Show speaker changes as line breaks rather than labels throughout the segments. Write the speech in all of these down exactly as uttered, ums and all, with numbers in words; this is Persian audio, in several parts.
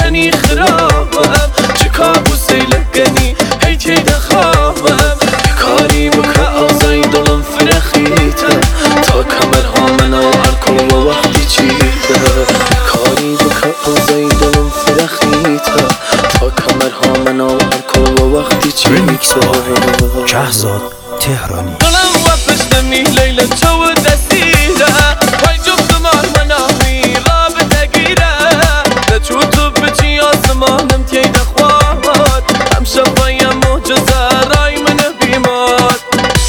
یعنی خرابم چه کابوسی لگنی هی تیده خوابم کاری بکه آزای دلم فرخیته تا کمرها منو ارکل و وقتی چیده کاری بکه آزای دلم فرخیته تا کمرها منو ارکل و وقتی چیده
شهزاد تهرانی
دلم وقتش نمی لیل تو دستیره وای جفت مال مناوی را بتگیره نچو تو بچی آسمانم تیده خواد هم شفایم معجزه رای من بیمار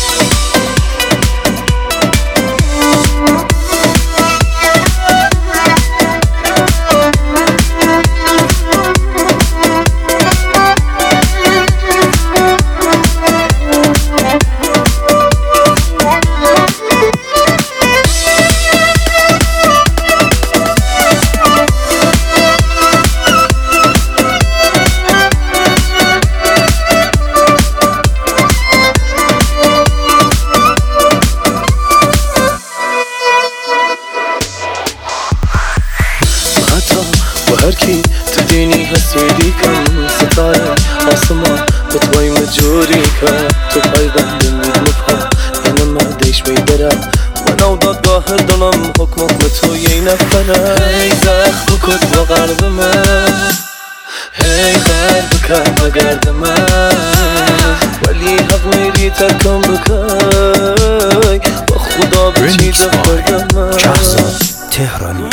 و هر کی تدینی حسیدی کن ستاره آسمان به توی مجوری کن تو پای بندی مید مفهم اینم مردیش بیدره منو دادگاه دلم حکم حکم تو یه نفره هی زخ بکد و غرب من هی غرب که بگرد من ولی حق میری ترکم بکی با خدا به چیز خورد من
شهزاد تهرانی